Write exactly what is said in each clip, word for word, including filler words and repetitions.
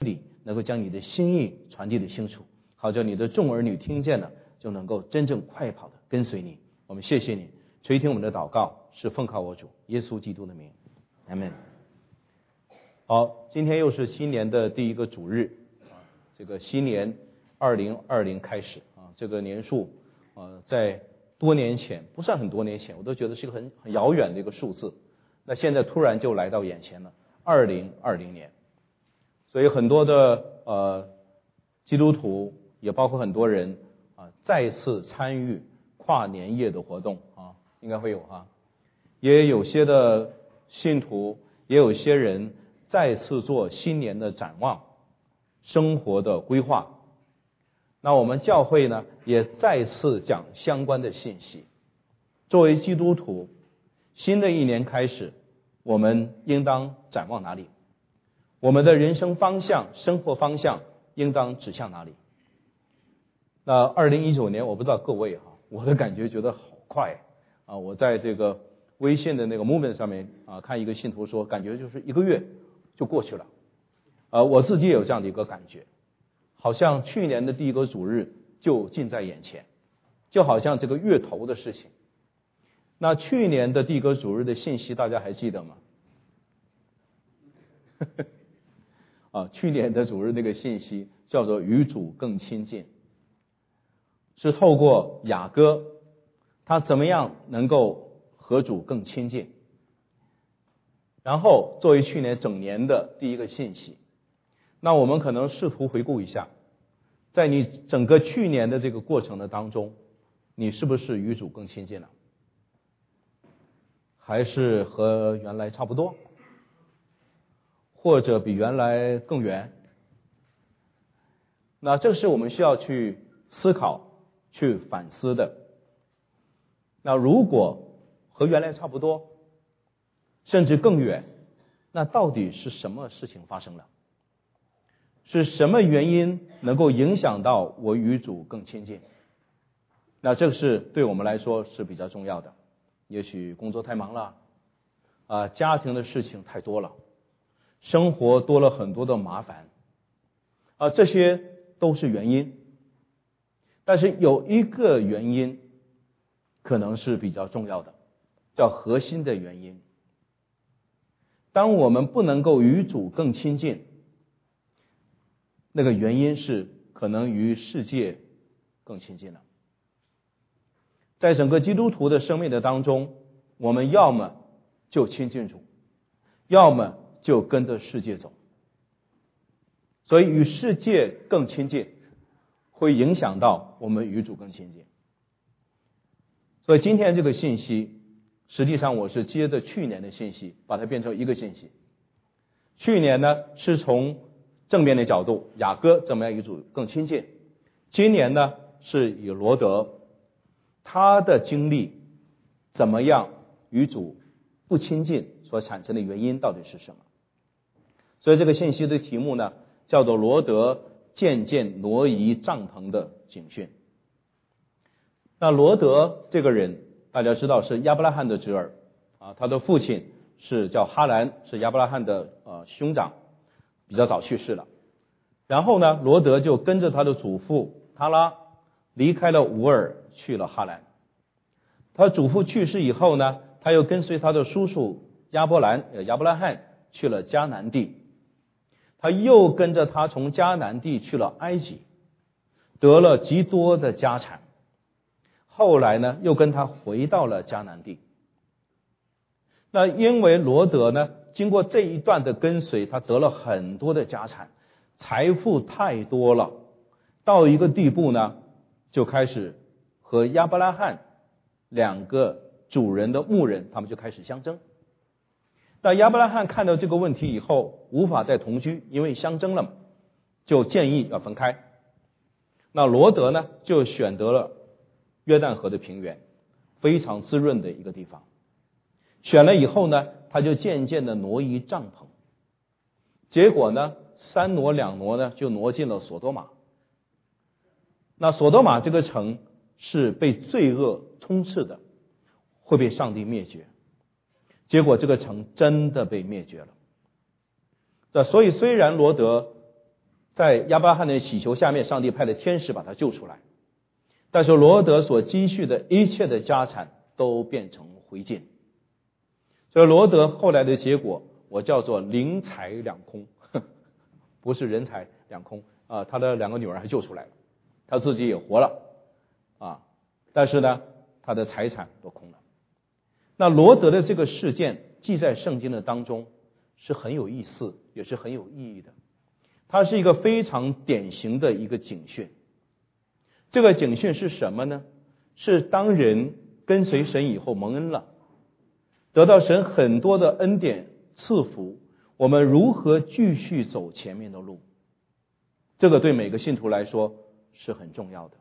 里能够将你的心意传递的清楚，好叫你的众儿女听见了，就能够真正快跑的跟随你。我们谢谢你，垂听我们的祷告，是奉靠我主耶稣基督的名，阿们。好，今天又是新年的第一个主日啊，这个新年二零二零开始啊，这个年数呃，在多年前，不算很多年前，我都觉得是一个很很遥远的一个数字。那现在突然就来到眼前了，二零二零年。所以很多的呃基督徒，也包括很多人啊，再次参与跨年夜的活动啊，应该会有哈。也有些的信徒，也有些人再次做新年的展望，生活的规划。那我们教会呢，也再次讲相关的信息。作为基督徒，新的一年开始，我们应当展望哪里？我们的人生方向、生活方向应当指向哪里？那二零一九年，我不知道各位哈，我的感觉觉得好快啊！我在这个微信的那个 movement 上面啊，看一个信徒说，感觉就是一个月就过去了。呃，我自己也有这样的一个感觉。好像去年的第一个主日就近在眼前，就好像这个月头的事情。那去年的第一个主日的信息大家还记得吗？啊，去年的主日那个信息叫做与主更亲近，是透过雅歌，他怎么样能够和主更亲近。然后作为去年整年的第一个信息，那我们可能试图回顾一下，在你整个去年的这个过程的当中，你是不是与主更亲近了？还是和原来差不多？或者比原来更远？那这是我们需要去思考、去反思的。那如果和原来差不多，甚至更远，那到底是什么事情发生了？是什么原因能够影响到我与主更亲近？那这个是对我们来说是比较重要的。也许工作太忙了，啊，家庭的事情太多了，生活多了很多的麻烦，啊，这些都是原因。但是有一个原因可能是比较重要的，叫核心的原因。当我们不能够与主更亲近，那个原因是可能与世界更亲近了。在整个基督徒的生命的当中，我们要么就亲近主，要么就跟着世界走。所以与世界更亲近，会影响到我们与主更亲近。所以今天这个信息，实际上我是接着去年的信息，把它变成一个信息。去年呢，是从正面的角度，雅歌怎么样与主更亲近。今年呢，是以罗德他的经历怎么样与主不亲近所产生的原因到底是什么。所以这个信息的题目呢，叫做罗德渐渐挪移帐篷的警讯。那罗德这个人大家知道是亚伯拉罕的侄儿啊，他的父亲是叫哈兰，是亚伯拉罕的呃兄长，比较早去世了。然后呢，罗德就跟着他的祖父他拉离开了乌尔，去了哈兰。他祖父去世以后呢，他又跟随他的叔叔亚伯兰呃亚伯拉罕去了迦南地。他又跟着他从迦南地去了埃及，得了极多的家产。后来呢，又跟他回到了迦南地。那因为罗德呢，经过这一段的跟随，他得了很多的家产，财富太多了，到一个地步呢，就开始和亚伯拉罕两个主人的牧人，他们就开始相争。那亚伯拉罕看到这个问题以后，无法再同居，因为相争了嘛，就建议要分开。那罗德呢，就选择了约旦河的平原，非常滋润的一个地方。选了以后呢，他就渐渐的挪移帐篷。结果呢，三挪两挪呢，就挪进了索多玛。那索多玛这个城是被罪恶充斥的，会被上帝灭绝。结果这个城真的被灭绝了。那所以虽然罗德在亚伯拉罕的祈求下面，上帝派的天使把他救出来。但是罗德所积蓄的一切的家产都变成灰烬。所以罗德后来的结果，我叫做零财两空，不是人财两空啊，他的两个女儿还救出来了，他自己也活了啊，但是呢，他的财产都空了。那罗德的这个事件记在圣经的当中是很有意思，也是很有意义的。它是一个非常典型的一个警讯。这个警讯是什么呢？是当人跟随神以后蒙恩了，得到神很多的恩典赐福，我们如何继续走前面的路？这个对每个信徒来说是很重要的。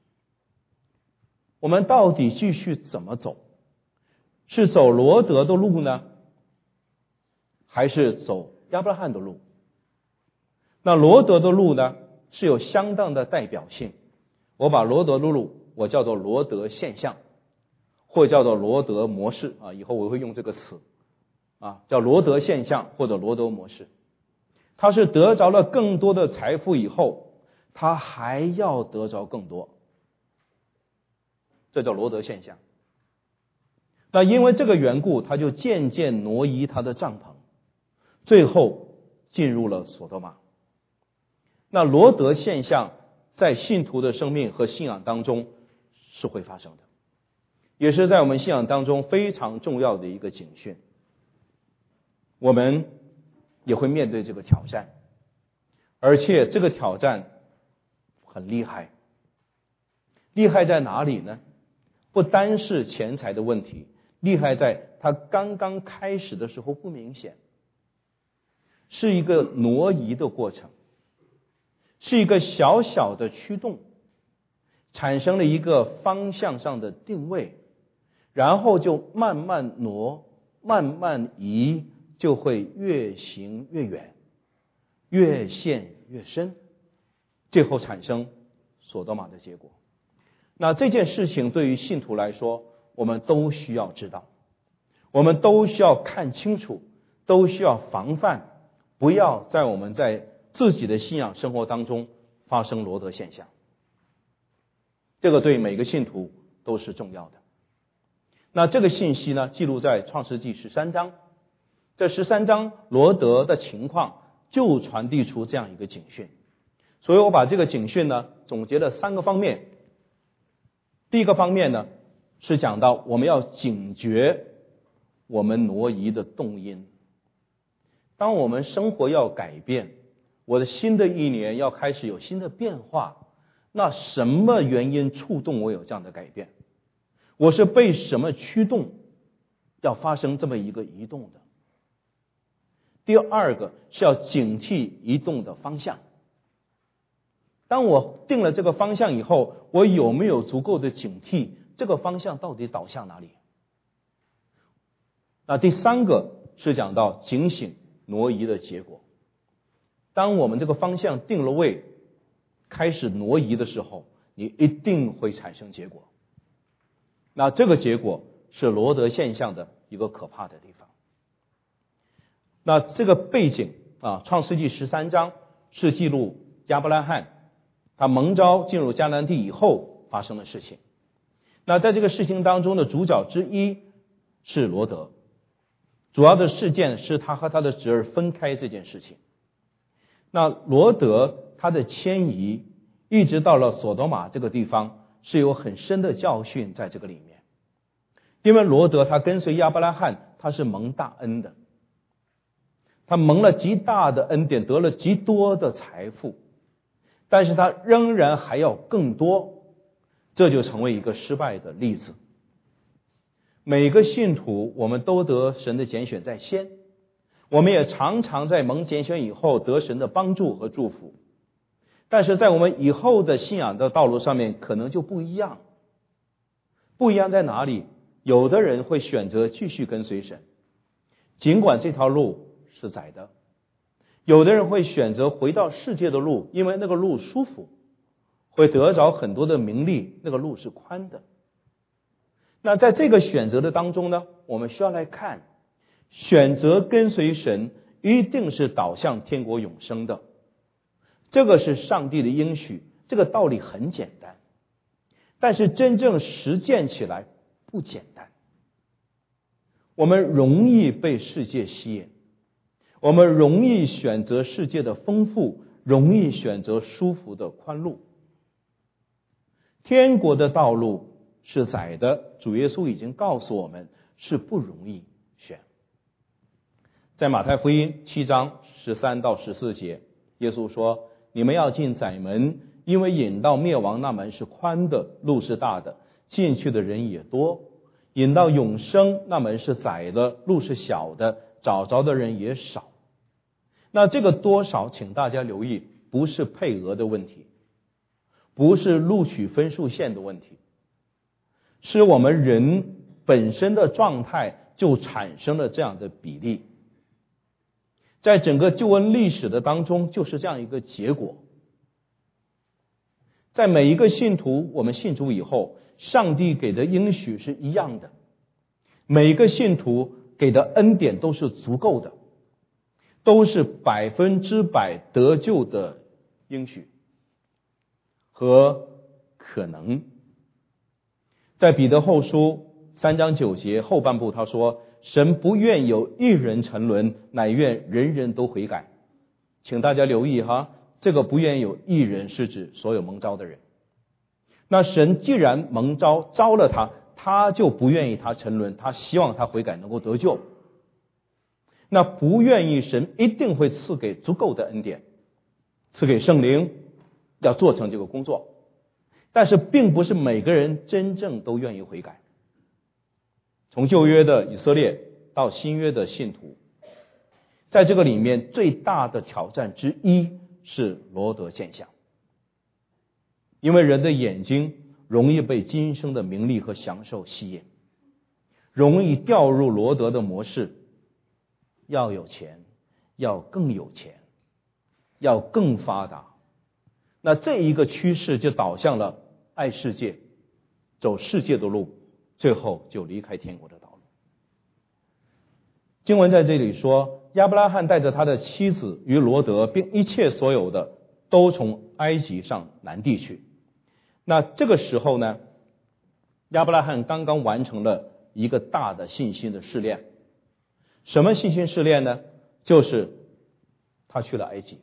我们到底继续怎么走？是走罗德的路呢，还是走亚伯拉罕的路？那罗德的路呢，是有相当的代表性。我把罗德的路我叫做罗德现象，或叫做罗德模式啊，以后我会用这个词啊，叫罗德现象或者罗德模式。他是得着了更多的财富以后，他还要得着更多，这叫罗德现象。那因为这个缘故，他就渐渐挪移他的帐篷，最后进入了索多玛。那罗德现象在信徒的生命和信仰当中是会发生的，也是在我们信仰当中非常重要的一个警讯。我们也会面对这个挑战，而且这个挑战很厉害。厉害在哪里呢？不单是钱财的问题，厉害在它刚刚开始的时候不明显，是一个挪移的过程，是一个小小的驱动，产生了一个方向上的定位，然后就慢慢挪，慢慢移，就会越行越远，越陷越深，最后产生索多玛的结果。那这件事情对于信徒来说，我们都需要知道，我们都需要看清楚，都需要防范，不要在我们在自己的信仰生活当中发生罗德现象。这个对每个信徒都是重要的。那这个信息呢，记录在创世纪十三章。这十三章罗德的情况就传递出这样一个警讯。所以我把这个警讯呢总结了三个方面。第一个方面呢，是讲到我们要警觉我们挪移的动因。当我们生活要改变，我的新的一年要开始有新的变化，那什么原因触动我有这样的改变？我是被什么驱动要发生这么一个移动的？第二个是要警惕移动的方向。当我定了这个方向以后，我有没有足够的警惕这个方向到底导向哪里？那第三个是讲到警醒挪移的结果。当我们这个方向定了位，开始挪移的时候，你一定会产生结果。那这个结果是罗德现象的一个可怕的地方。那这个背景啊，创世纪十三章是记录亚伯拉罕他蒙召进入迦南地以后发生的事情。那在这个事情当中的主角之一是罗德，主要的事件是他和他的侄儿分开这件事情。那罗德他的迁移一直到了索多玛这个地方，是有很深的教训在这个里面。因为罗德他跟随亚伯拉罕，他是蒙大恩的，他蒙了极大的恩典，得了极多的财富，但是他仍然还要更多，这就成为一个失败的例子。每个信徒我们都得神的拣选在先，我们也常常在蒙拣选以后得神的帮助和祝福，但是在我们以后的信仰的道路上面可能就不一样。不一样在哪里？有的人会选择继续跟随神，尽管这条路是窄的；有的人会选择回到世界的路，因为那个路舒服，会得着很多的名利，那个路是宽的。那在这个选择的当中呢，我们需要来看，选择跟随神一定是导向天国永生的， 这个是上帝的应许，这个道理很简单，但是真正实践起来不简单。我们容易被世界吸引，我们容易选择世界的丰富，容易选择舒服的宽路。天国的道路是窄的，主耶稣已经告诉我们是不容易选。在马太福音七章十三到十四节，耶稣说，你们要进窄门，因为引到灭亡那门是宽的，路是大的，进去的人也多；引到永生那门是窄的，路是小的，找着的人也少。那这个多少请大家留意，不是配额的问题，不是录取分数线的问题，是我们人本身的状态就产生了这样的比例。在整个救恩历史的当中，就是这样一个结果。在每一个信徒，我们信主以后，上帝给的应许是一样的，每一个信徒给的恩典都是足够的，都是百分之百得救的应许和可能。在彼得后书三章九节后半部，他说，神不愿有一人沉沦，乃愿人人都悔改。请大家留意哈，这个不愿有一人是指所有蒙召的人。那神既然蒙召招了他，他就不愿意他沉沦，他希望他悔改能够得救。那不愿意，神一定会赐给足够的恩典，赐给圣灵，要做成这个工作。但是并不是每个人真正都愿意悔改。从旧约的以色列到新约的信徒，在这个里面最大的挑战之一是罗得现象。因为人的眼睛容易被今生的名利和享受吸引，容易掉入罗得的模式，要有钱，要更有钱，要更发达。那这一个趋势就导向了爱世界，走世界的路，最后就离开天国的道路。经文在这里说，亚伯拉罕带着他的妻子与罗得，并一切所有的，都从埃及上南地去。那这个时候呢，亚伯拉罕刚刚完成了一个大的信心的试炼。什么信心试炼呢？就是他去了埃及。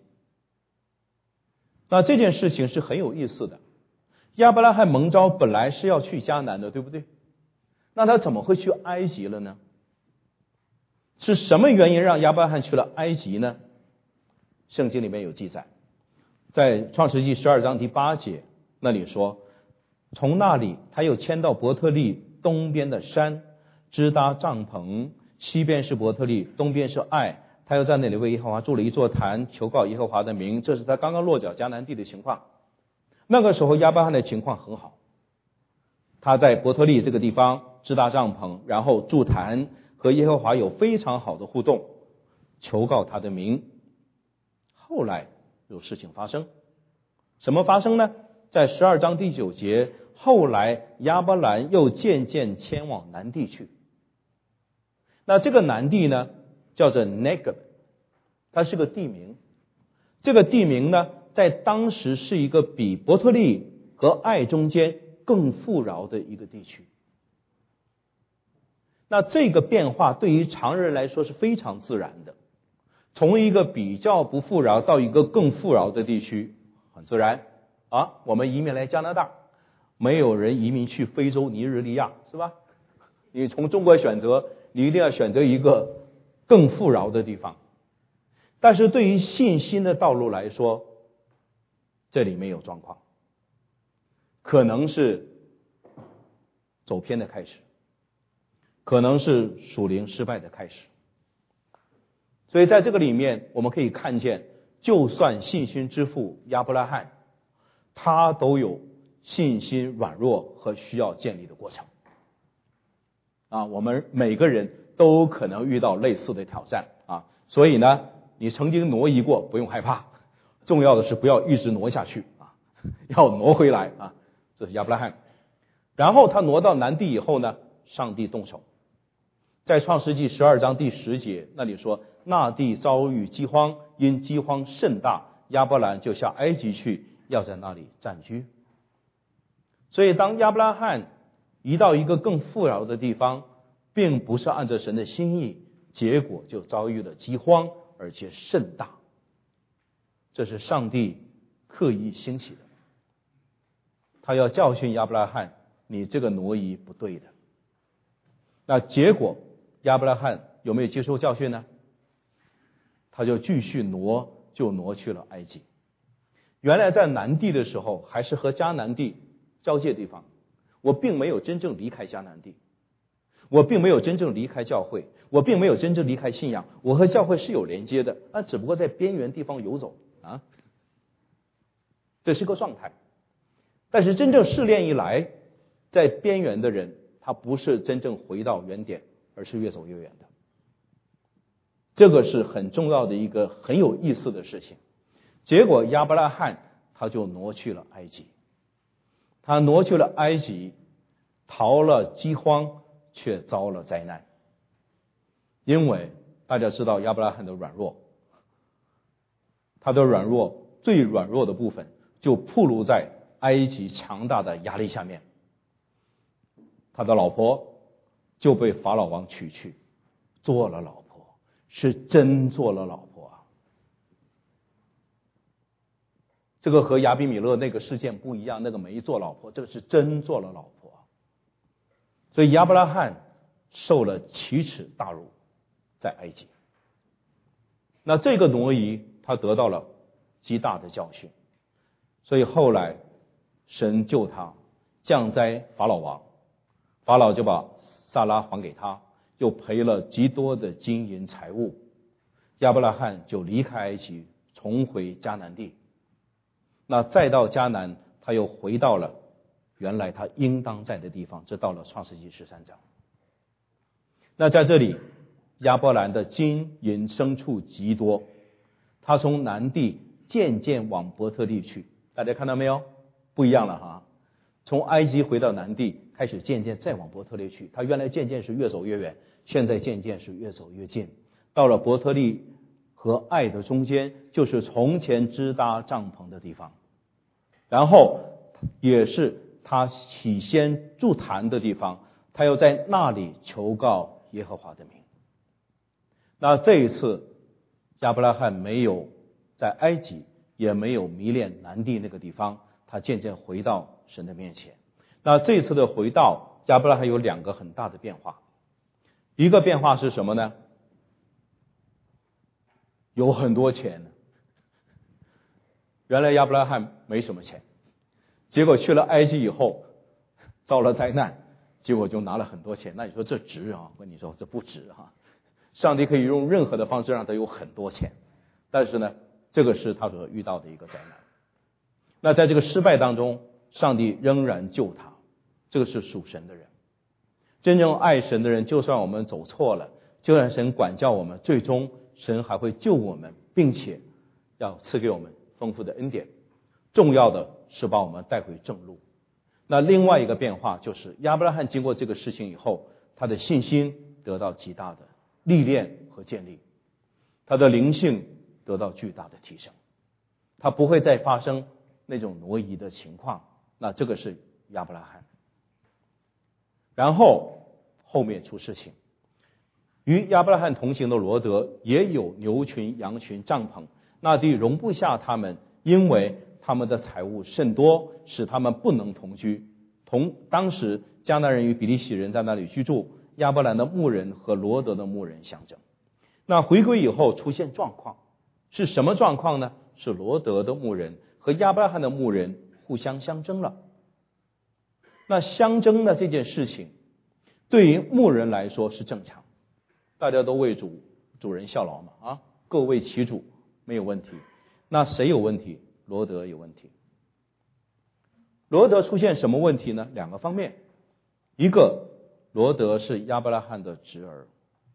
那这件事情是很有意思的。亚伯拉罕蒙召本来是要去迦南的，对不对？那他怎么会去埃及了呢？是什么原因让亚伯拉罕去了埃及呢？圣经里面有记载，在创世纪十二章第八节那里说，从那里他又迁到伯特利东边的山，支搭帐篷，西边是伯特利，东边是爱，他又在那里为耶和华筑了一座坛，求告耶和华的名。这是他刚刚落脚迦南地的情况。那个时候亚伯拉罕的情况很好，他在伯特利这个地方支搭帐篷，然后筑坛，和耶和华有非常好的互动，求告他的名。后来有事情发生，什么发生呢？在十二章第九节，后来亚伯兰又渐渐迁往南地去。那这个南地呢，叫做 Negeb， 它是个地名。这个地名呢，在当时是一个比伯特利和爱中间更富饶的一个地区。那这个变化对于常人来说是非常自然的，从一个比较不富饶到一个更富饶的地区，很自然啊。我们移民来加拿大，没有人移民去非洲尼日利亚，是吧？你从中国选择，你一定要选择一个更富饶的地方。但是对于信心的道路来说，这里面有状况，可能是走偏的开始，可能是属灵失败的开始。所以在这个里面我们可以看见，就算信心之父亚伯拉罕，他都有信心软弱和需要建立的过程啊。我们每个人都可能遇到类似的挑战啊。所以呢，你曾经挪移过不用害怕，重要的是不要一直挪下去啊，要挪回来啊。这是亚伯拉罕。然后他挪到南地以后呢，上帝动手。在创世纪十二章第十节那里说，那地遭遇饥荒，因饥荒甚大， 亚伯兰就下埃及去，要在那里暂居。所以当亚伯拉罕移到一个更富饶的地方，并不是按照神的心意，结果就遭遇了饥荒，而且甚大。这是上帝刻意兴起的，他要教训亚伯拉罕，你这个挪移不对的。那结果亚伯拉罕有没有接受教训呢？他就继续挪，就挪去了埃及。原来在南地的时候，还是和迦南地交界地方，我并没有真正离开迦南地，我并没有真正离开教会，我并没有真正离开信仰，我和教会是有连接的，那只不过在边缘地方游走啊，这是个状态。但是真正试炼一来，在边缘的人，他不是真正回到原点，而是越走越远的。这个是很重要的一个很有意思的事情。结果亚伯拉罕他就挪去了埃及，他挪去了埃及，逃了饥荒，却遭了灾难。因为大家知道亚伯拉罕的软弱，他的软弱最软弱的部分就暴露在埃及强大的压力下面，他的老婆就被法老王娶去，做了老婆，是真做了老婆啊！这个和亚比米勒那个事件不一样，那个没做老婆，这个是真做了老婆。所以亚伯拉罕受了奇耻大辱，在埃及。那这个挪移他得到了极大的教训，所以后来神救他，降灾法老王，法老就把撒拉还给他，又赔了极多的金银财物。亚伯拉罕就离开埃及，重回迦南地。那再到迦南，他又回到了原来他应当在的地方，这到了创世纪十三章。那在这里，亚伯兰的金银牲畜极多，他从南地渐渐往伯特利去。大家看到没有？不一样了哈。从埃及回到南地，开始渐渐再往伯特利去。他原来渐渐是越走越远，现在渐渐是越走越近。到了伯特利和爱的中间，就是从前支搭帐篷的地方，然后也是他起先筑坛的地方，他又在那里求告耶和华的名。那这一次亚伯拉罕没有在埃及，也没有迷恋南地那个地方，他渐渐回到神的面前。那这次的回到，亚伯拉罕有两个很大的变化。一个变化是什么呢？有很多钱。原来亚伯拉罕没什么钱，结果去了埃及以后遭了灾难，结果就拿了很多钱。那你说这值啊？我跟你说这不值啊。上帝可以用任何的方式让他有很多钱，但是呢，这个是他所遇到的一个灾难。那在这个失败当中，上帝仍然救他，这个是属神的人。真正爱神的人，就算我们走错了，就算神管教我们，最终神还会救我们，并且要赐给我们丰富的恩典。重要的是把我们带回正路。那另外一个变化就是亚伯拉罕经过这个事情以后，他的信心得到极大的历练和建立，他的灵性得到巨大的提升，他不会再发生那种挪移的情况。那这个是亚伯拉罕。然后后面出事情，与亚伯拉罕同行的罗德也有牛群、羊群、帐篷，那地容不下他们，因为他们的财物甚多，使他们不能同居。同当时迦南人与比利洗人在那里居住，亚伯兰的牧人和罗德的牧人相争。那回归以后出现状况，是什么状况呢？是罗德的牧人和亚伯拉罕的牧人互相相争了。那相争的这件事情，对于牧人来说是正常，大家都为主主人效劳嘛，啊，各为其主，没有问题。那谁有问题？罗德有问题。罗德出现什么问题呢？两个方面，一个，罗德是亚伯拉罕的侄儿，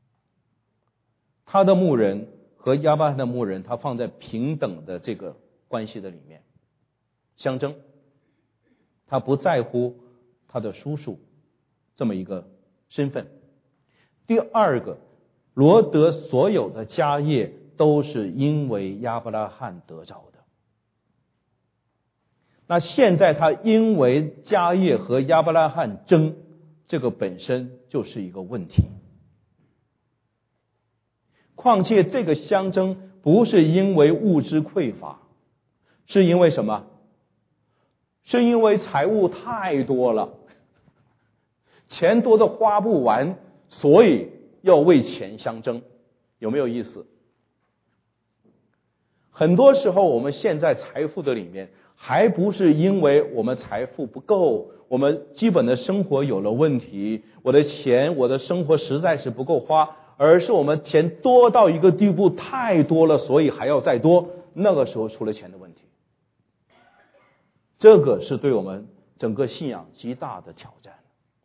他的牧人和亚伯拉罕的牧人，他放在平等的这个关系的里面相争，他不在乎他的叔叔这么一个身份。第二个，罗德所有的家业都是因为亚伯拉罕得着的， 那现在他因为家业和亚伯拉罕争，这个本身就是一个问题。况且这个相争不是因为物质匮乏，是因为什么？是因为财物太多了，钱多的花不完，所以要为钱相争。有没有意思？很多时候我们现在财富的里面，还不是因为我们财富不够，我们基本的生活有了问题，我的钱我的生活实在是不够花，而是我们钱多到一个地步太多了，所以还要再多，那个时候出了钱的问题。这个是对我们整个信仰极大的挑战。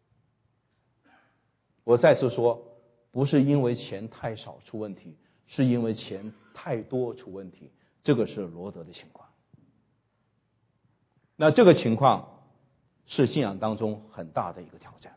我再次说，不是因为钱太少出问题，是因为钱太多出问题，这个是罗德的情况。那这个情况是信仰当中很大的一个挑战。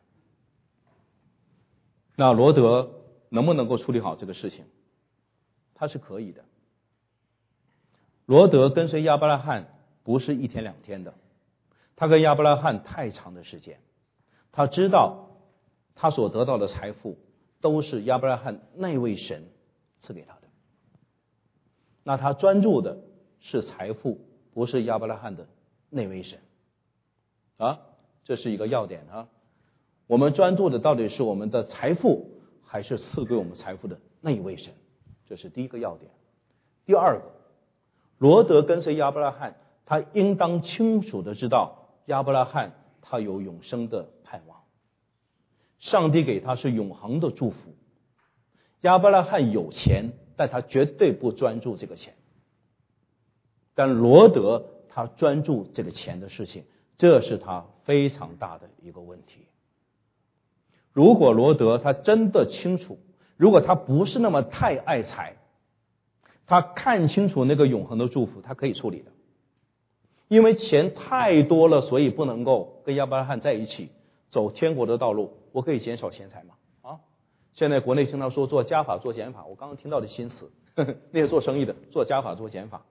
那罗德能不能够处理好这个事情？他是可以的。罗德跟随亚伯拉罕不是一天两天的，他跟亚伯拉罕太长的时间，他知道他所得到的财富都是亚伯拉罕那位神赐给他的。那他专注的是财富，不是亚伯拉罕的那位神啊，这是一个要点啊。我们专注的到底是我们的财富，还是赐给我们财富的那一位神？这是第一个要点。第二个，罗德跟随亚伯拉罕，他应当清楚的知道亚伯拉罕他有永生的盼望，上帝给他是永恒的祝福。亚伯拉罕有钱，但他绝对不专注这个钱。但罗德他专注这个钱的事情，这是他非常大的一个问题。如果罗德他真的清楚，如果他不是那么太爱财，他看清楚那个永恒的祝福，他可以处理的。因为钱太多了，所以不能够跟亚伯拉罕在一起走天国的道路。我可以减少钱财吗？啊，现在国内经常说做加法做减法，我刚刚听到的新词，呵呵，那些做生意的做加法做减法，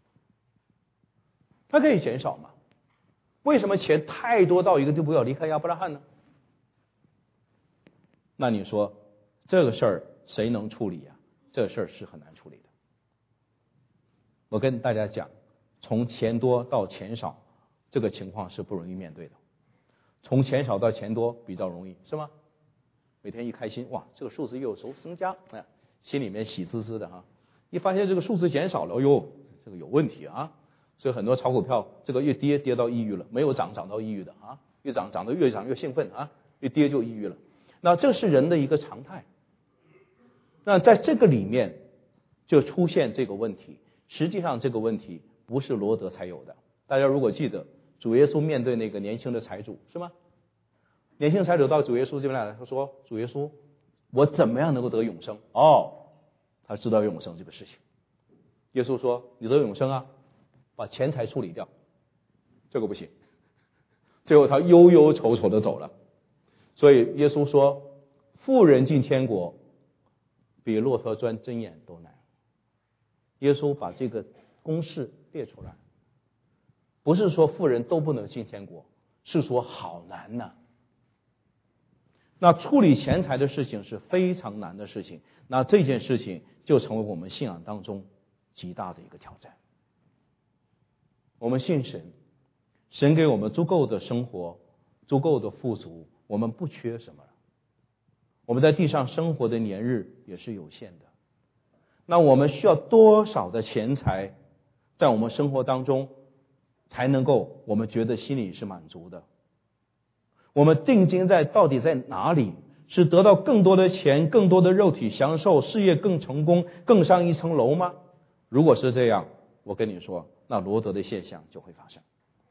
他可以减少吗？为什么钱太多到一个地步要离开亚伯拉罕呢？那你说这个事儿谁能处理啊？这事儿是很难处理的。我跟大家讲，从钱多到钱少，这个情况是不容易面对的。从钱少到钱多比较容易，是吗？每天一开心，哇，这个数字又有所增加，哎，心里面喜滋滋的哈。一发现这个数字减少了，哎呦，这个有问题啊！所以很多炒股票，这个越跌跌到抑郁了，没有涨涨到抑郁的啊，越涨涨得越涨越兴奋啊，越跌就抑郁了。那这是人的一个常态。那在这个里面就出现这个问题，实际上这个问题不是罗德才有的。大家如果记得，主耶稣面对那个年轻的财主，是吗？年轻财主到主耶稣这边来，他说：“主耶稣，我怎么样能够得永生？”哦，他知道永生这个事情。耶稣说：“你得永生啊，把钱财处理掉。”这个不行。最后他忧忧愁愁的走了。所以耶稣说，富人进天国比骆驼钻针眼都难。耶稣把这个公式列出来，不是说富人都不能进天国，是说好难呐、啊。那处理钱财的事情是非常难的事情，那这件事情就成为我们信仰当中极大的一个挑战。我们信神，神给我们足够的生活，足够的富足，我们不缺什么了。我们在地上生活的年日也是有限的。那我们需要多少的钱财在我们生活当中才能够我们觉得心里是满足的？我们定睛在到底在哪里？是得到更多的钱，更多的肉体享受，事业更成功，更上一层楼吗？如果是这样，我跟你说，那罗德的现象就会发生。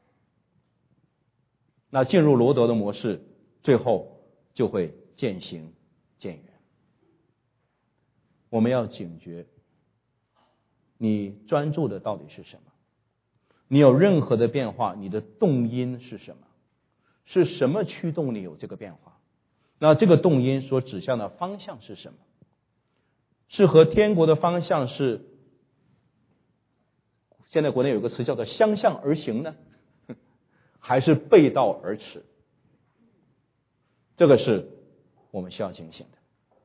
那进入罗德的模式，最后就会渐行渐远。我们要警觉，你专注的到底是什么？你有任何的变化，你的动因是什么？是什么驱动你有这个变化？那这个动因所指向的方向是什么？是和天国的方向是，现在国内有个词叫做相向而行呢， 还是背道而驰？这个是我们需要警醒的。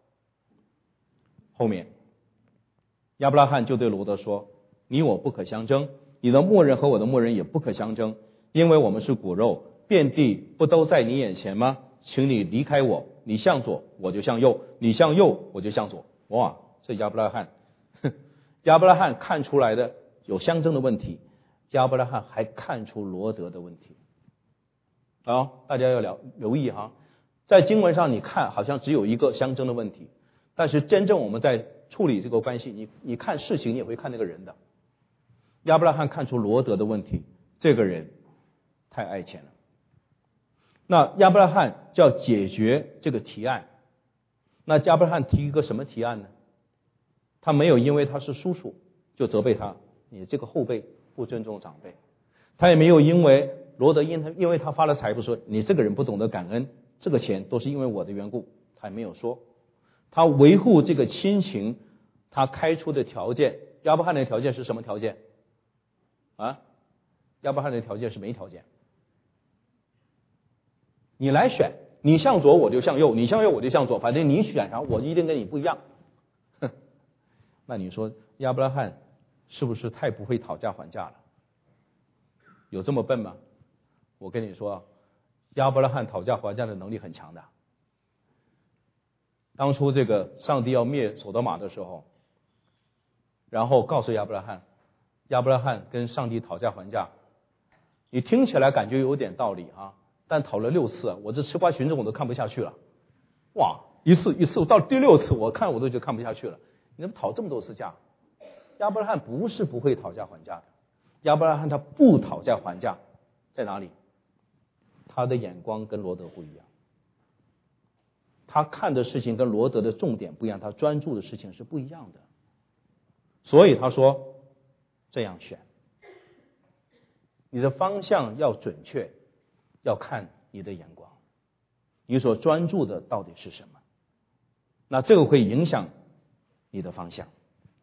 后面亚伯拉罕就对罗德说，你我不可相争，你的牧人和我的牧人也不可相争，因为我们是骨肉，遍地不都在你眼前吗？请你离开我，你向左我就向右，你向右我就向左。哇，这亚伯拉罕亚伯拉罕看出来的有相争的问题，亚伯拉罕还看出罗德的问题。好，大家要留留意哈，在经文上你看好像只有一个相争的问题，但是真正我们在处理这个关系，你你看事情你也会看那个人的。亚伯拉罕看出罗德的问题，这个人太爱钱了。那亚伯拉罕就要解决这个提案。那亚伯拉罕提一个什么提案呢？他没有因为他是叔叔就责备他，你这个后辈不尊重长辈。他也没有因为罗德因他因为他发了财富说你这个人不懂得感恩，这个钱都是因为我的缘故，他也没有说。他维护这个亲情，他开出的条件，亚伯拉罕的条件是什么条件啊？亚伯拉罕的条件是没条件，你来选，你向左我就向右，你向右我就向左，反正你选上我一定跟你不一样。哼，那你说亚伯拉罕是不是太不会讨价还价了？有这么笨吗？我跟你说，亚伯拉罕讨价还价的能力很强的。当初这个上帝要灭所多玛的时候，然后告诉亚伯拉罕，亚伯拉罕跟上帝讨价还价，你听起来感觉有点道理啊，但讨了六次，我这吃瓜群众我都看不下去了。哇，一次一次到第六次我看我都就看不下去了，你怎么讨这么多次价？亚伯拉罕不是不会讨价还价的，亚伯拉罕他不讨价还价在哪里？他的眼光跟罗德不一样，他看的事情跟罗德的重点不一样，他专注的事情是不一样的。所以他说这样选，你的方向要准确，要看你的眼光，你所专注的到底是什么，那这个会影响你的方向。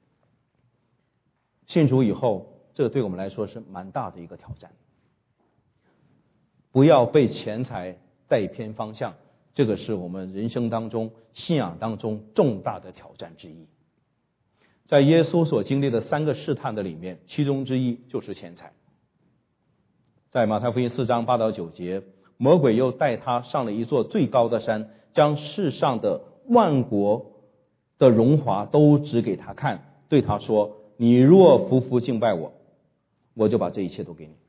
信主以后，这个对我们来说是蛮大的一个挑战，不要被钱财带偏方向，这个是我们人生当中信仰当中重大的挑战之一。在耶稣所经历的三个试探的里面，其中之一就是钱财。在马太福音四章八到九节，魔鬼又带他上了一座最高的山，将世上的万国的荣华都指给他看，对他说，你若服服敬拜我，我就把这一切都给你。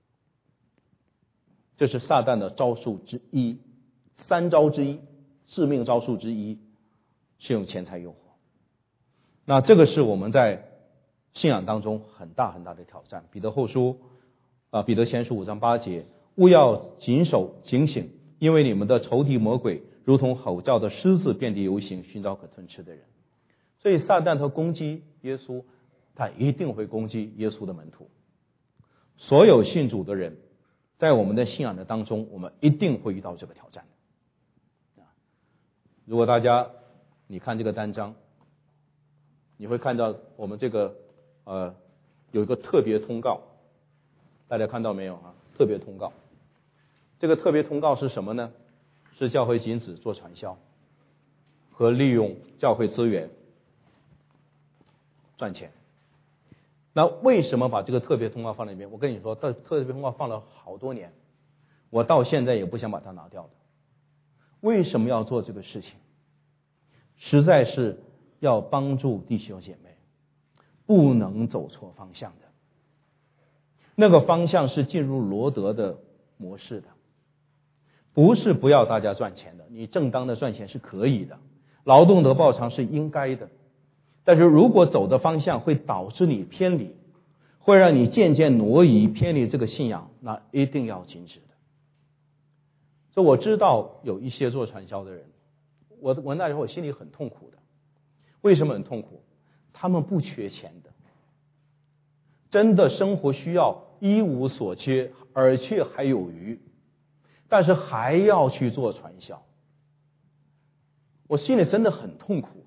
这是撒旦的招数之一，三招之一，致命招数之一是用钱财诱惑。那这个是我们在信仰当中很大很大的挑战。彼得后书啊，彼得前书五章八节，务要谨守警醒，因为你们的仇敌魔鬼如同吼叫的狮子，遍地游行，寻找可吞吃的人。所以撒旦他攻击耶稣，他一定会攻击耶稣的门徒。所有信主的人，在我们的信仰的当中，我们一定会遇到这个挑战。如果大家你看这个单章，你会看到我们这个呃有一个特别通告，大家看到没有啊？特别通告，这个特别通告是什么呢？是教会禁止做传销和利用教会资源赚钱。那为什么把这个特别通告放在那边？我跟你说，特特别通告放了好多年，我到现在也不想把它拿掉的。为什么要做这个事情？实在是要帮助弟兄姐妹不能走错方向的。那个方向是进入罗德的模式的，不是不要大家赚钱的，你正当的赚钱是可以的，劳动得报偿是应该的，但是如果走的方向会导致你偏离，会让你渐渐挪移偏离这个信仰，那一定要禁止的。所以我知道有一些做传销的人，我我那时候我心里很痛苦的。为什么很痛苦？他们不缺钱的，真的生活需要一无所缺，而且还有余，但是还要去做传销，我心里真的很痛苦。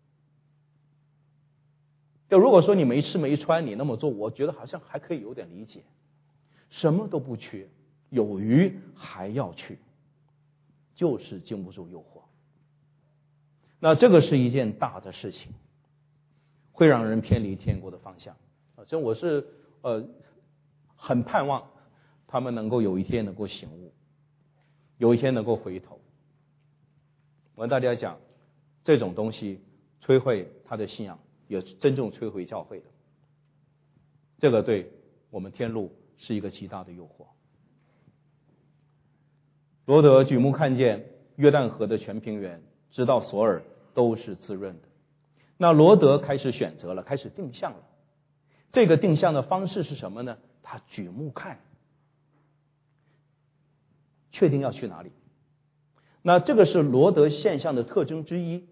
就如果说你没吃没穿，你那么做，我觉得好像还可以有点理解。什么都不缺， 有余还要去，就是经不住诱惑。那这个是一件大的事情，会让人偏离天国的方向啊！这我是呃很盼望他们能够有一天能够醒悟，有一天能够回头。我跟大家讲，这种东西摧毁他的信仰，也真正摧毁教会的。这个对我们天路是一个极大的诱惑。罗德举目看见约旦河的全平原，直到索尔都是滋润的。那罗德开始选择了，开始定向了。这个定向的方式是什么呢？他举目看，确定要去哪里。那这个是罗德现象的特征之一，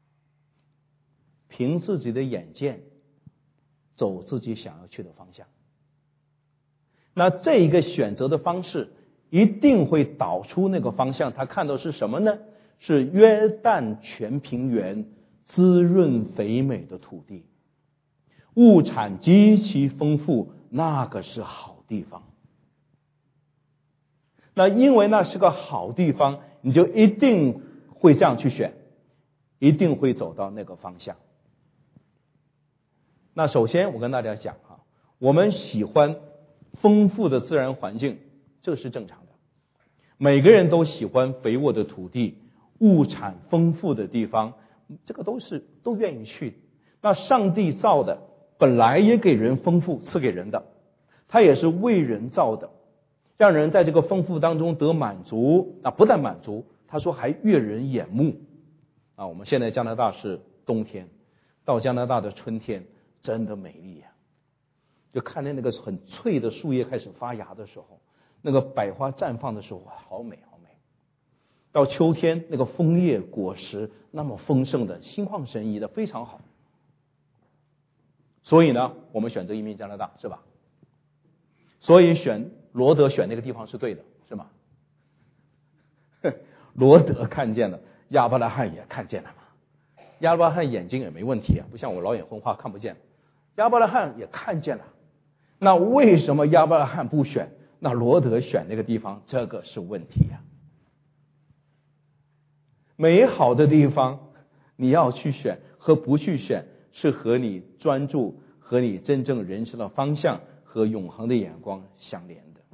凭自己的眼见走自己想要去的方向。那这一个选择的方式一定会导出那个方向，他看到是什么呢？是约旦全平原滋润肥美的土地，物产极其丰富，那个是好地方。那因为那是个好地方，你就一定会这样去选，一定会走到那个方向。那首先我跟大家讲啊，我们喜欢丰富的自然环境，这是正常的。每个人都喜欢肥沃的土地，物产丰富的地方，这个都是都愿意去。那上帝造的本来也给人丰富，赐给人的，他也是为人造的，让人在这个丰富当中得满足。那不但满足，他说还悦人眼目啊！我们现在加拿大是冬天，到加拿大的春天真的美丽啊！就看见那个很脆的树叶开始发芽的时候，那个百花绽放的时候，好美好美。到秋天，那个枫叶果实那么丰盛的，心旷神怡的，非常好。所以呢，我们选择移民加拿大，是吧？所以选罗德选那个地方是对的，是吗？罗德看见了，亚伯拉罕也看见了嘛。亚伯拉罕眼睛也没问题啊，不像我老眼昏花看不见。亚伯拉罕也看见了，那为什么亚伯拉罕不选？那罗德选那个地方，这个是问题呀、啊。美好的地方你要去选和不去选，是和你专注、和你真正人生的方向和永恒的眼光相连的。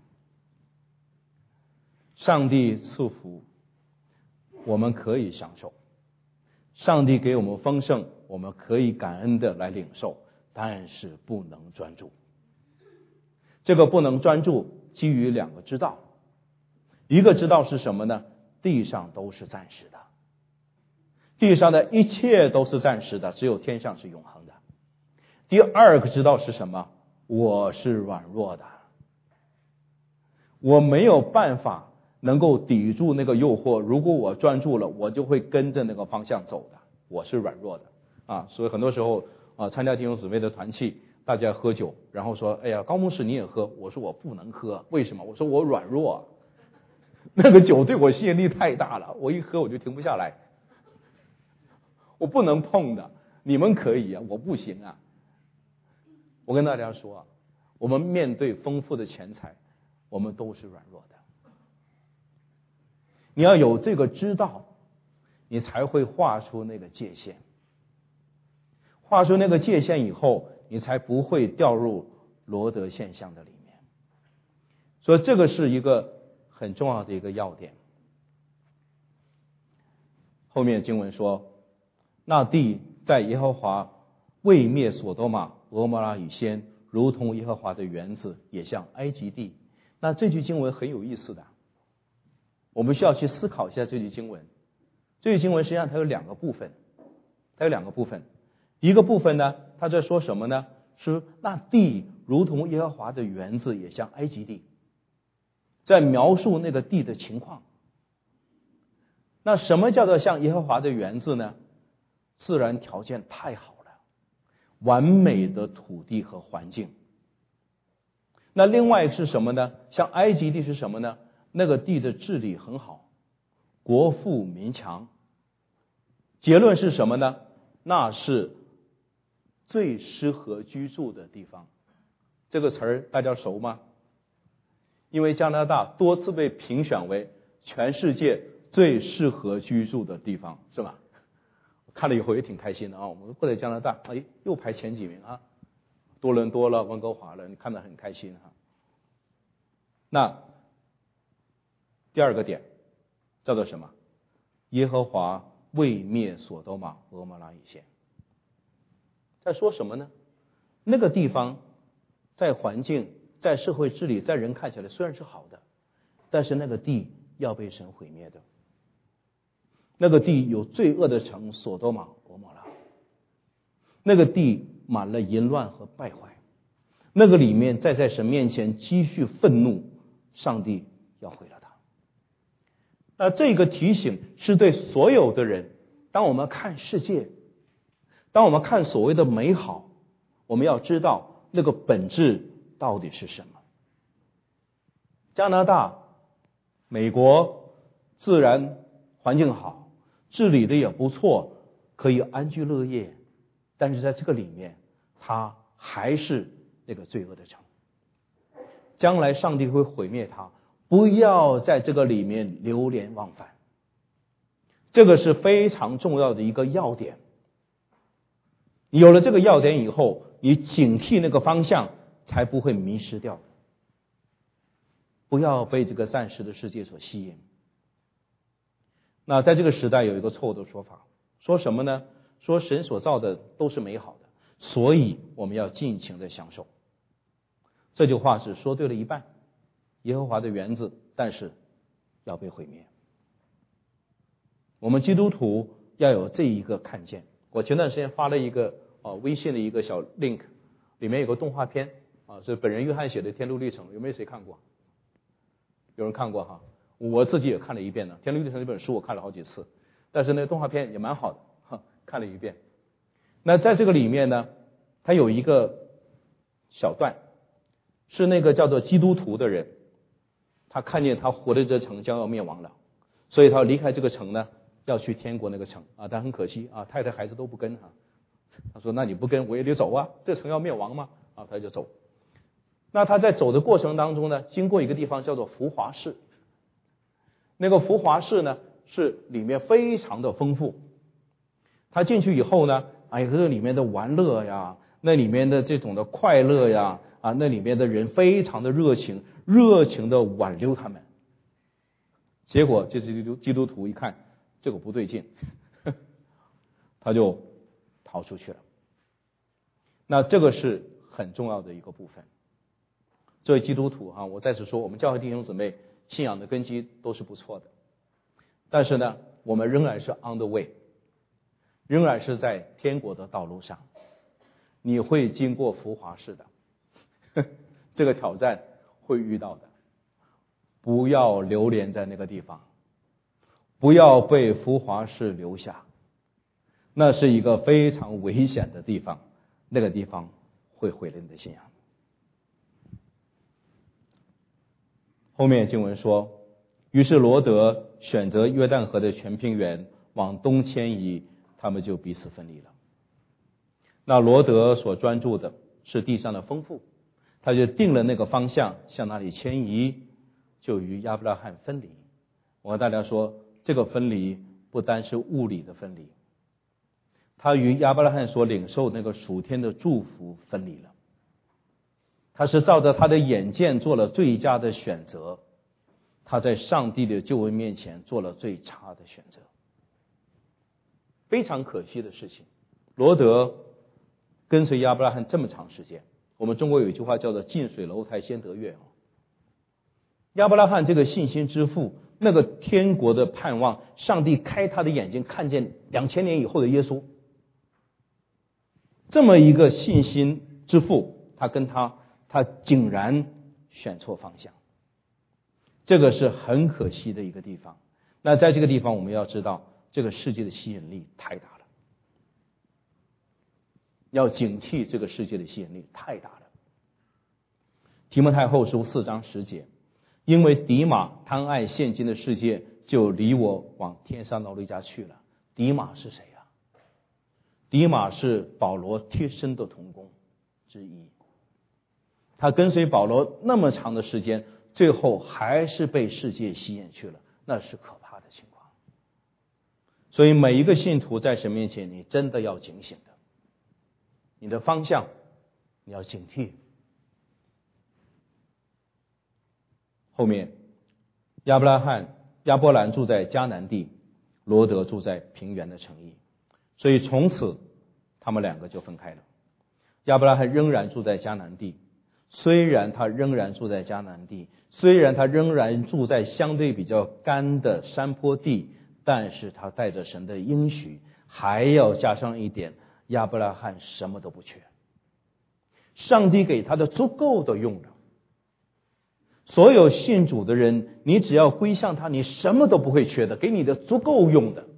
上帝赐福，我们可以享受；上帝给我们丰盛，我们可以感恩的来领受，但是不能专注。这个不能专注基于两个知道，一个知道是什么呢？地上都是暂时的，地上的一切都是暂时的，只有天上是永恒的。第二个知道是什么？我是软弱的，我没有办法能够抵住那个诱惑，如果我专注了，我就会跟着那个方向走的，我是软弱的啊。所以很多时候啊，参加弟兄姊妹的团契，大家喝酒，然后说，哎呀，高牧师你也喝，我说我不能喝，为什么？我说我软弱，那个酒对我吸引力太大了，我一喝我就停不下来，我不能碰的。你们可以啊，我不行啊。我跟大家说啊，我们面对丰富的钱财，我们都是软弱的。你要有这个知道，你才会画出那个界限。画出那个界限以后，你才不会掉入罗德现象的里面。所以这个是一个很重要的一个要点。后面经文说，那地在耶和华未灭所多玛、俄摩拉以先，如同耶和华的园子，也像埃及地。那这句经文很有意思的，我们需要去思考一下这句经文。这句经文实际上它有两个部分，它有两个部分。一个部分呢，他在说什么呢？是那地如同耶和华的园子，也像埃及地，在描述那个地的情况。那什么叫做像耶和华的园子呢？自然条件太好了，完美的土地和环境。那另外是什么呢？像埃及地是什么呢？那个地的治理很好，国富民强。结论是什么呢？那是最适合居住的地方。这个词儿大家熟吗？ 因为加拿大多次被评选为全世界最适合居住的地方，是吧？看了以后也挺开心的啊！我们过来加拿大，哎，又排前几名啊，多伦多了、温哥华了，你看得很开心哈。那第二个点叫做什么？耶和华未灭所多玛、蛾摩拉以先。在说什么呢？那个地方在环境、在社会治理、在人看起来虽然是好的，但是那个地要被神毁灭的。那个地有罪恶的城所多玛、蛾摩拉，那个地满了淫乱和败坏，那个里面再在神面前积蓄愤怒，上帝要毁了他。那这个提醒是对所有的人，当我们看世界，当我们看所谓的美好，我们要知道那个本质到底是什么。加拿大、美国自然环境好，治理的也不错，可以安居乐业，但是在这个里面，它还是那个罪恶的城。将来上帝会毁灭它，不要在这个里面流连忘返。这个是非常重要的一个要点。有了这个要点以后，你警惕那个方向，才不会迷失掉。不要被这个暂时的世界所吸引。那在这个时代有一个错误的说法，说什么呢？说神所造的都是美好的，所以我们要尽情的享受。这句话是说对了一半，耶和华的园子，但是要被毁灭。我们基督徒要有这一个看见。我前段时间发了一个啊微信的一个小 link， 里面有个动画片啊，是本人约翰写的《天路历程》，有没有谁看过？有人看过哈？我自己也看了一遍呢，《天路历程》这本书我看了好几次，但是那动画片也蛮好的，哈，看了一遍。那在这个里面呢，它有一个小段，是那个叫做基督徒的人，他看见他活的这城将要灭亡了，所以他要离开这个城呢，要去天国那个城啊，但很可惜啊，太太孩子都不跟哈。他说：“那你不跟我也得走啊，这城要灭亡嘛。”啊，他就走。那他在走的过程当中呢，经过一个地方叫做福华市。那个福华市呢，是里面非常的丰富。他进去以后呢，哎呀，这里面的玩乐呀，那里面的这种的快乐呀，啊，那里面的人非常的热情，热情的挽留他们。结果这基督基督徒一看这个不对劲，他就逃出去了。那这个是很重要的一个部分。作为基督徒啊，我再次说，我们教会弟兄姊妹信仰的根基都是不错的，但是呢，我们仍然是 on the way， 仍然是在天国的道路上。你会经过福华市的，这个挑战会遇到的。不要流连在那个地方，不要被福华市留下，那是一个非常危险的地方，那个地方会毁了你的信仰。后面经文说，于是罗德选择约旦河的全平原往东迁移，他们就彼此分离了。那罗德所专注的是地上的丰富，他就定了那个方向向那里迁移，就与亚伯拉罕分离。我和大家说，这个分离不单是物理的分离，他与亚伯拉罕所领受那个属天的祝福分离了。他是照着他的眼见做了最佳的选择，他在上帝的救恩面前做了最差的选择。非常可惜的事情，罗德跟随亚伯拉罕这么长时间，我们中国有一句话叫做近水楼台先得月。亚伯拉罕这个信心之父，那个天国的盼望，上帝开他的眼睛看见两千年以后的耶稣，这么一个信心之父，他跟他他竟然选错方向，这个是很可惜的一个地方。那在这个地方我们要知道，这个世界的吸引力太大了，要警惕这个世界的吸引力太大了。提摩太后书四章十节，因为迪马贪爱现今的世界，就离我往天上劳力家去了。迪马是谁啊？迪马是保罗贴身的同工之一，他跟随保罗那么长的时间， 最后还是被世界吸引去了，那是可怕的情况。所以每一个信徒在神面前，你真的要警醒的，你的方向你要警惕。后面亚伯拉罕亚伯兰住在迦南地，罗德住在平原的城邑，所以从此他们两个就分开了。亚伯拉罕仍然住在迦南地，虽然他仍然住在迦南地，虽然他仍然住在相对比较干的山坡地，但是他带着神的应许，还要加上一点，亚伯拉罕什么都不缺，上帝给他的足够的用了。所有信主的人，你只要归向他，你什么都不会缺的，给你的足够用的，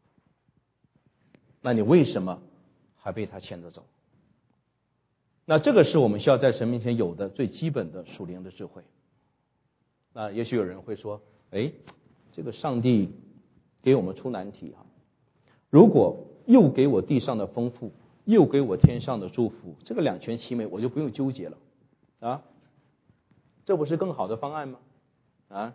那你为什么还被他牵着走？那这个是我们需要在神面前有的最基本的属灵的智慧。那也许有人会说，哎，这个上帝给我们出难题啊，如果又给我地上的丰富，又给我天上的祝福，这个两全其美，我就不用纠结了啊，这不是更好的方案吗？啊，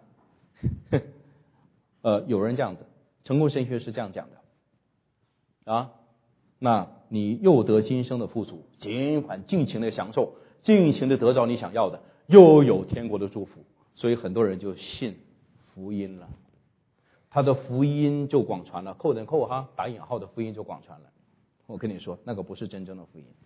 呃，有人这样子，成功神学是这样讲的啊，那你又得今生的富足，尽管尽情的享受，尽情的得着你想要的，又有天国的祝福，所以很多人就信福音了，他的福音就广传了，扣等扣哈，打引号的福音就广传了。我跟你说，那个不是真正的福音。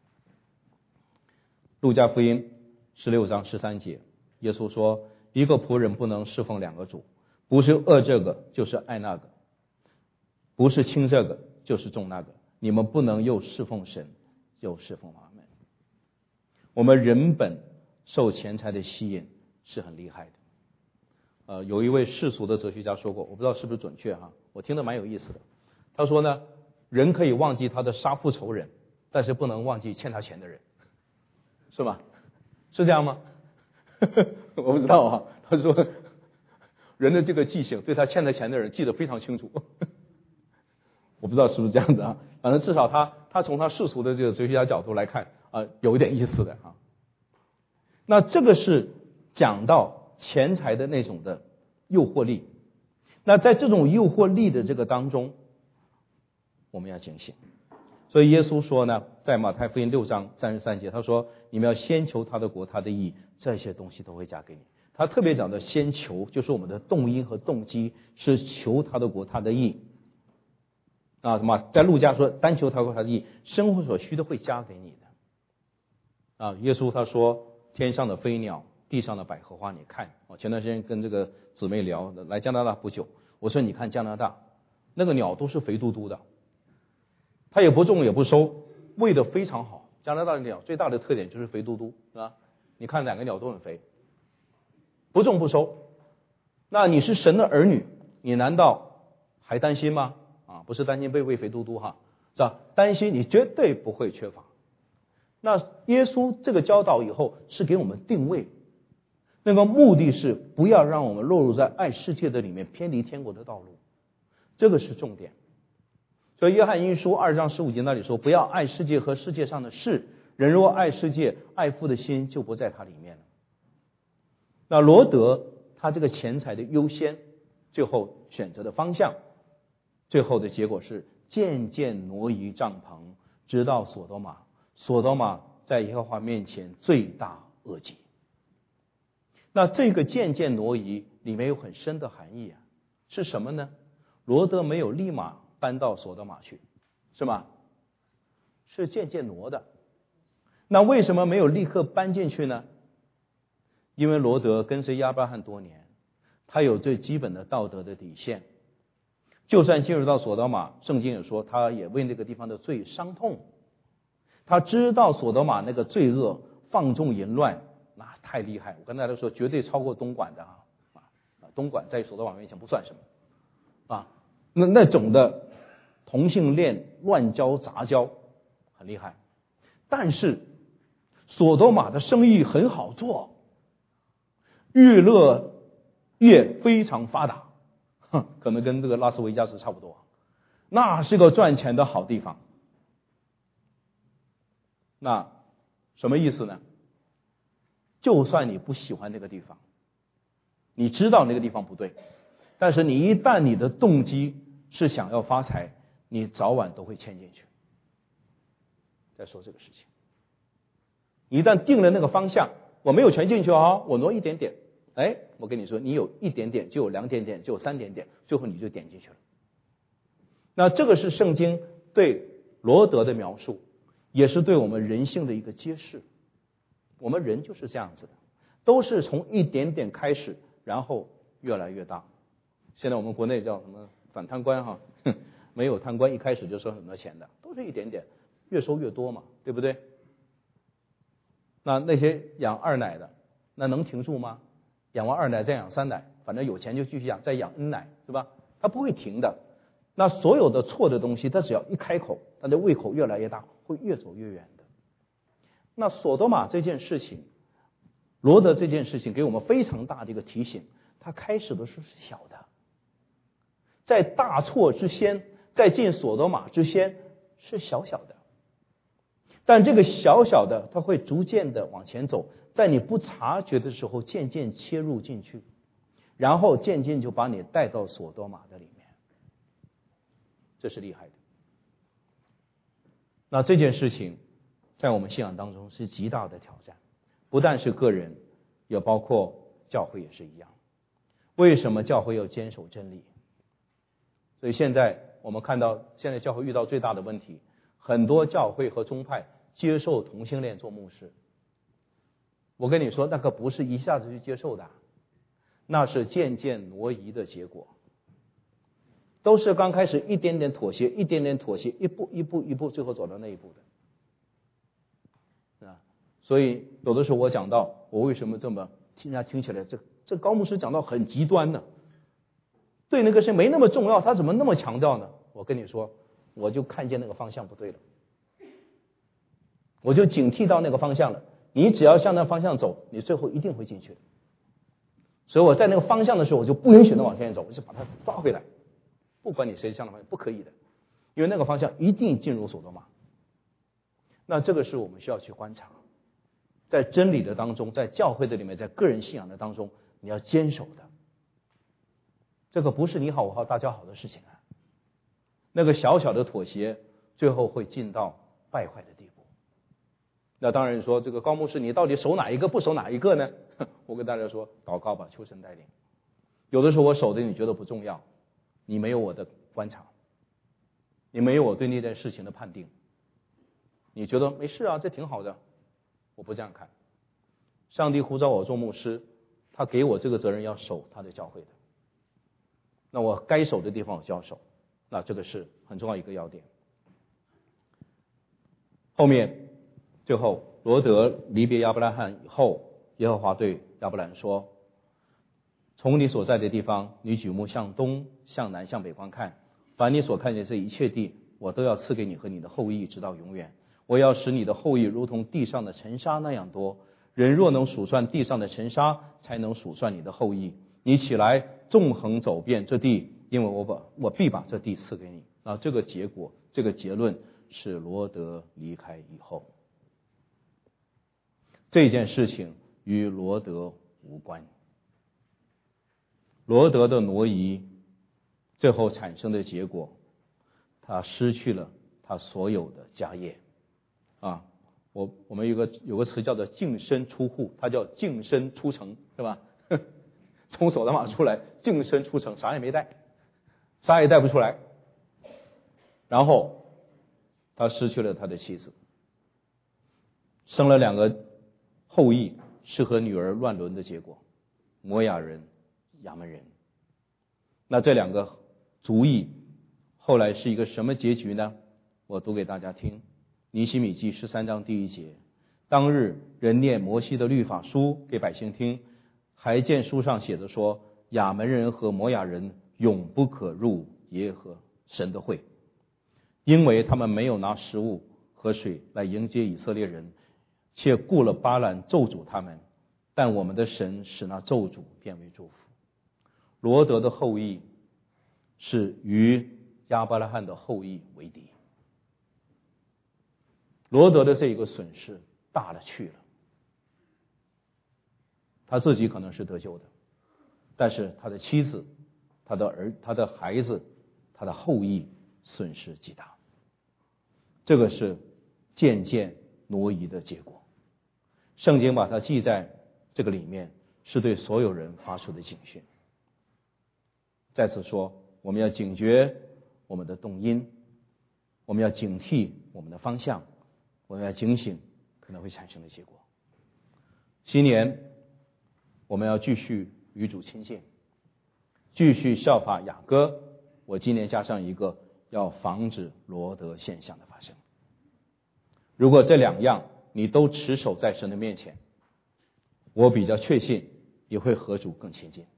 路加福音十六章十三节，耶稣说，一个仆人不能侍奉两个主，不是恶这个就是爱那个，不是轻这个就是重那个，你们不能又侍奉神又侍奉他们。我们人本受钱财的吸引是很厉害的。呃，有一位世俗的哲学家说过，我不知道是不是准确哈，我听得蛮有意思的。他说呢，人可以忘记他的杀父仇人，但是不能忘记欠他钱的人，是吧？是这样吗？我不知道啊。他说，人的这个记性对他欠他钱的人记得非常清楚。我不知道是不是这样子啊，反正至少他他从他世俗的这个哲学家角度来看啊，有一点意思的啊。那这个是讲到钱财的那种的诱惑力。那在这种诱惑力的这个当中，我们要警醒。所以耶稣说呢，在马太福音六章三十三节，他说，你们要先求他的国他的义，这些东西都会加给你。他特别讲的先求，就是我们的动因和动机是求他的国他的义啊。什么？在路加说，单求他的国他的义，生活所需的会加给你的啊。耶稣他说，天上的飞鸟，地上的百合花，你看，我前段时间跟这个姊妹聊，来加拿大不久，我说你看加拿大那个鸟都是肥嘟嘟的，它也不种也不收，喂得非常好。加拿大的鸟最大的特点就是肥嘟嘟，是吧？你看两个鸟都很肥，不种不收。那你是神的儿女，你难道还担心吗？啊，不是担心被喂肥嘟嘟哈，是吧？担心你绝对不会缺乏。那耶稣这个教导以后是给我们定位，那个目的是不要让我们落入在爱世界的里面，偏离天国的道路，这个是重点。所以约翰一书二章十五节那里说，不要爱世界和世界上的事，人若爱世界，爱父的心就不在他里面了。那罗德他这个钱财的优先，最后选择的方向，最后的结果是渐渐挪移帐篷，直到所多玛。所多玛在耶和华面前罪大恶极。那这个渐渐挪移里面有很深的含义啊，是什么呢？罗德没有立马搬到所多玛去，是吗？是渐渐挪的。那为什么没有立刻搬进去呢？因为罗德跟随亚伯拉罕多年，他有最基本的道德的底线。就算进入到所多玛，圣经也说他也为那个地方的罪伤痛。他知道所多玛那个罪恶，放纵淫乱，那太厉害。我跟大家说，绝对超过东莞的啊！啊，东莞在所多玛面前不算什么啊。那那种的同性恋乱交杂交很厉害。但是所多玛的生意很好做，娱乐业非常发达，哼，可能跟这个拉斯维加斯差不多，那是个赚钱的好地方。那什么意思呢？就算你不喜欢那个地方， 你知道那个地方不对，但是你一旦你的动机是想要发财，你早晚都会陷进去。再说这个事情，一旦定了那个方向，我没有全进去哦，我挪一点点，哎，我跟你说，你有一点点，就有两点点，就有三点点，最后你就点进去了。那这个是圣经对罗得的描述，也是对我们人性的一个揭示。我们人就是这样子的，都是从一点点开始，然后越来越大。现在我们国内叫什么反贪官哈，没有贪官一开始就收很多钱的，都是一点点，越收越多嘛，对不对？那那些养二奶的，那能停住吗？养完二奶再养三奶，反正有钱就继续养，再养 N 奶，是吧？他不会停的。那所有的错的东西，他只要一开口，他的胃口越来越大，会越走越远的。那索多玛这件事情，罗得这件事情给我们非常大的一个提醒，他开始的时候是小的，在大错之先，在进索多玛之先是小小的，但这个小小的它会逐渐的往前走，在你不察觉的时候渐渐切入进去，然后渐渐就把你带到索多玛的里面，这是厉害的。那这件事情在我们信仰当中是极大的挑战，不但是个人，也包括教会也是一样。为什么教会要坚守真理？所以现在我们看到，现在教会遇到最大的问题，很多教会和宗派接受同性恋做牧师。我跟你说，那可不是一下子就接受的，那是渐渐挪移的结果，都是刚开始一点点妥协，一点点妥协，一步一步一步，最后走到那一步的。所以有的时候我讲到我为什么这么听人家听起来这这高牧师讲到很极端呢？对那个事没那么重要，他怎么那么强调呢？我跟你说，我就看见那个方向不对了，我就警惕到那个方向了。你只要向那方向走，你最后一定会进去的。所以我在那个方向的时候，我就不允许他往前走，我就把他抓回来。不管你谁向的方向，不可以的，因为那个方向一定进入索多玛。那这个是我们需要去观察。在真理的当中，在教会的里面，在个人信仰的当中，你要坚守的。这个不是你好我好大家好的事情啊。那个小小的妥协，最后会进到败坏的地步。那当然说，这个高牧师，你到底守哪一个，不守哪一个呢？我跟大家说，祷告吧，求神带领。有的时候我守的你觉得不重要，你没有我的观察，你没有我对那件事情的判定，你觉得没事啊，这挺好的。我不这样看，上帝呼召我做牧师，他给我这个责任要守他的教会的，那我该守的地方我就要守，那这个是很重要一个要点。后面最后罗得离别亚伯拉罕以后，耶和华对亚伯兰说，从你所在的地方，你举目向东向南向北观看，凡你所看见这一切地，我都要赐给你和你的后裔直到永远。我要使你的后裔如同地上的尘沙那样多，人若能数算地上的尘沙，才能数算你的后裔。你起来纵横走遍这地，因为我把我必把这地赐给你。啊，这个结果这个结论是罗得离开以后，这件事情与罗得无关。罗得的挪移最后产生的结果，他失去了他所有的家业。啊，我我们有个有个词叫做净身出户，它叫净身出城，是吧？从索多玛出来，净身出城，啥也没带，啥也带不出来。然后他失去了他的妻子，生了两个后裔，是和女儿乱伦的结果，摩亚人、亚扪人。那这两个族裔后来是一个什么结局呢？我读给大家听。尼希米记十三章第一节，当日人念摩西的律法书给百姓听，还见书上写着说，亚扪人和摩亚人永不可入耶和神的会，因为他们没有拿食物和水来迎接以色列人，却雇了巴兰咒诅他们，但我们的神使那咒诅变为祝福。罗得的后裔是与亚伯拉罕的后裔为敌，罗得的这一个损失大了去了，他自己可能是得救的， 但是他的妻子、他的儿、他的孩子、他的后裔损失极大。这个是渐渐挪移的结果。圣经把它记在这个里面，是对所有人发出的警讯。再次说，我们要警觉我们的动因，我们要警惕我们的方向，我们要警醒可能会产生的结果。新年我们要继续与主亲近，继续效法雅各。我今年加上一个，要防止罗得现象的发生。如果这两样你都持守在神的面前，我比较确信也会和主更亲近。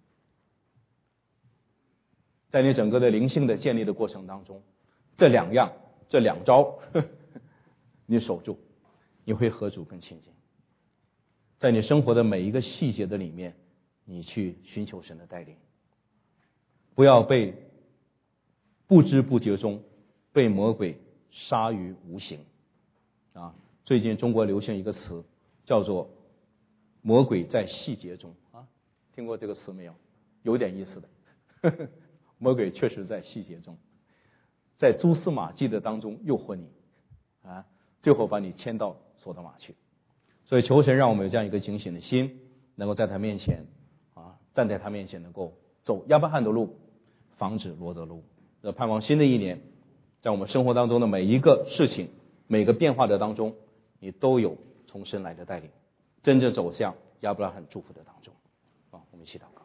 在你整个的灵性的建立的过程当中，这两样这两招呵呵你守住，你会和主更亲近。在你生活的每一个细节的里面，你去寻求神的带领，不要被不知不觉中被魔鬼杀于无形啊！最近中国流行一个词叫做魔鬼在细节中啊，听过这个词没有？有点意思的呵呵魔鬼确实在细节中，在蛛丝马迹的当中诱惑你啊，最后把你牵到索多玛去。所以求神让我们有这样一个警醒的心，能够在他面前啊，站在他面前，能够走亚伯翰的路，防止罗得路。呃，盼望新的一年，在我们生活当中的每一个事情、每个变化的当中，你都有从神来的带领，真正走向亚伯拉罕祝福的当中。啊，我们一起祷告。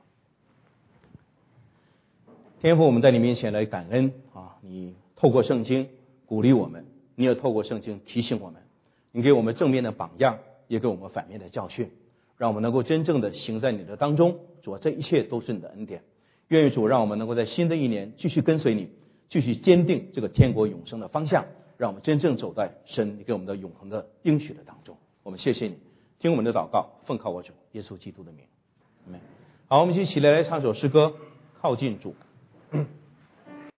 天父，我们在你面前来感恩啊！你透过圣经鼓励我们，你也透过圣经提醒我们，你给我们正面的榜样，也给我们反面的教训，让我们能够真正的行在你的当中。主啊，这一切都是你的恩典。愿意主让我们能够在新的一年继续跟随你，继续坚定这个天国永生的方向，让我们真正走在神你给我们的永恒的应许的当中。我们谢谢你，听我们的祷告，奉靠我主耶稣基督的名，阿们。好，我们一起起来来唱首诗歌，靠近主。